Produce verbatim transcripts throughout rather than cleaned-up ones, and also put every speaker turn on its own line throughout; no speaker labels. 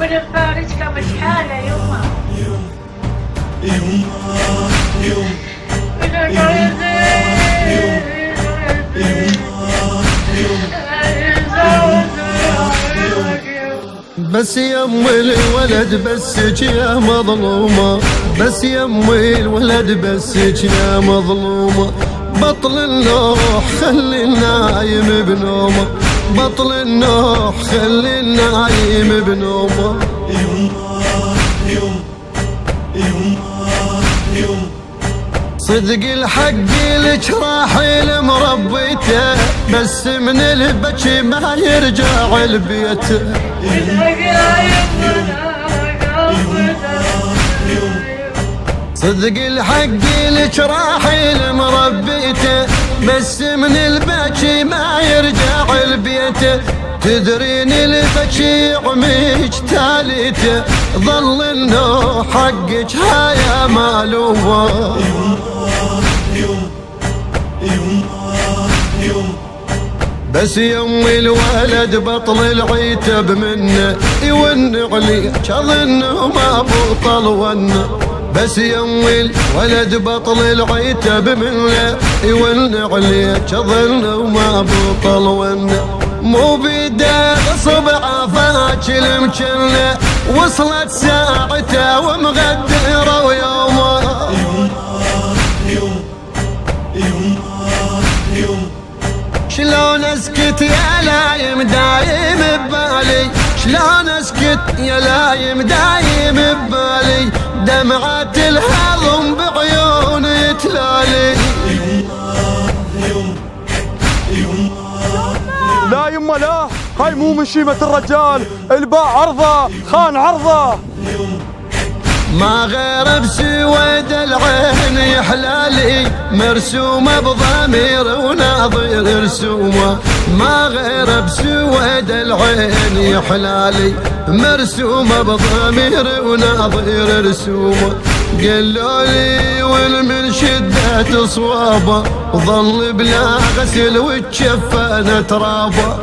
والفارج كم شحاله يما
بس يم الولد بسك يا مظلومة، بس يم الولد بسك يا مظلومة. بطل النوح خلي النايم بنومه، بطل النوح خلي النايم بنومه. صدق الحق لك راحل مربيته، بس من البكي ما يرجع لبيته. صدق الحق لك راحل مربيته، بس من البكي ما يرجع لبيته. تدرين البكي عميج تاليته، ظل انه حقك هايا مالومه. بس يم الولد بطل العتب منه، يون عليك اظنه ما بطل ونه. بس يم الولد بطل العتب منه، يون عليك اظنه ما بطل ونه. مو بيده صبعه فاكل مجنه، وصلت ساعته ومغدره ويومه. شلون اسكت يا لايم دايم ببالي، شلون اسكت يا لايم دايم ببالي. دمعات الهضم بعيوني تلالي.
لا يما لا، هاي مو من شيمة الرجال، الباع عرضه خان عرضه.
ما غير بسويد العين يحلالي، مرسومة بضمير وناظر رسومة. ما غير بسويد العين يحلالي، مرسومة بضمير وناظر رسومة. قالوا لي والمن شدة صوابه، وظل بلا غسل وتشفنه ترابه.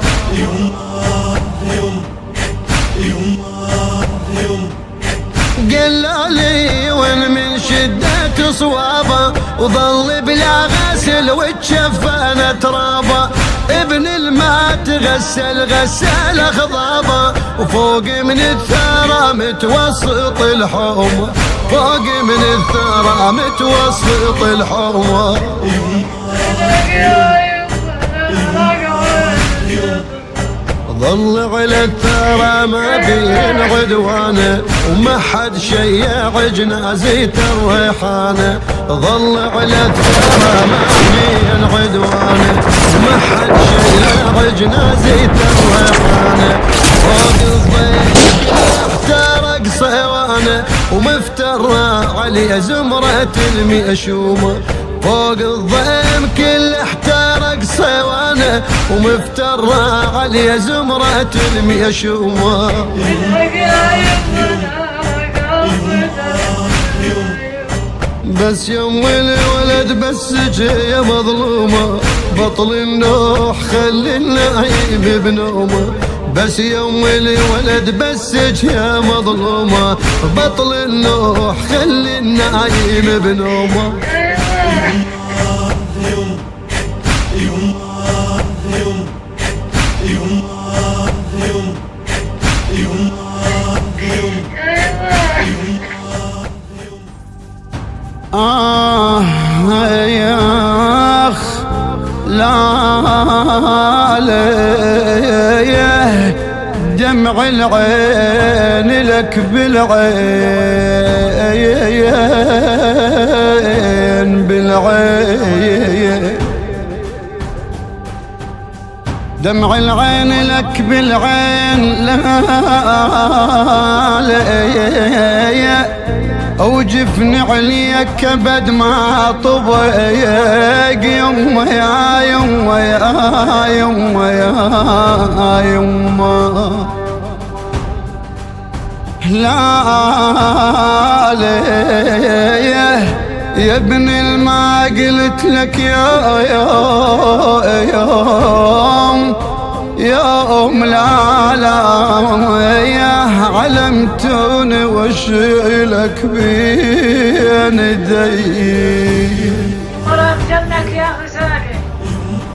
قالوا لي وين من شدة صوابه، وظل بلا غسل وتشفنه ترابه. ابن الماء تغسل غسل خضابه، وفوق من الثرى متوسط الحومه، فوق من الثرى متوسط الحومه. ظل على الثرى ما بين عدوانه، وما حد شيع جنازة الريحانه. ظل على الثرى ما بين عدوانه، وما حد شيع جنازة الريحانه. فوق الضيق احترق صيوانه، ومفترى عليه زمرة الميشومه. فوق الضيم كل احترق صيوانه، ومفترى عليه زمرة الميشومه. بس يم الولد بسك يا مظلومه، بطل النوح خلي النايم بنومه. بس يم الولد بسك يا مظلومه، بطل النوح خلي النايم بنومه. آه يا أخ لا ليه، دمع العين لك بالعين بالعين. دمع العين لك بالعين لا ليه، وجفن عليك كبد ما طبيق. يما يا يما يا يما يا يما لا ليه. يا ابن الما قلت لك يا يا يا يوم لا لا يا علمتوني واشيلك بين يدي
ورب جنك يا حسين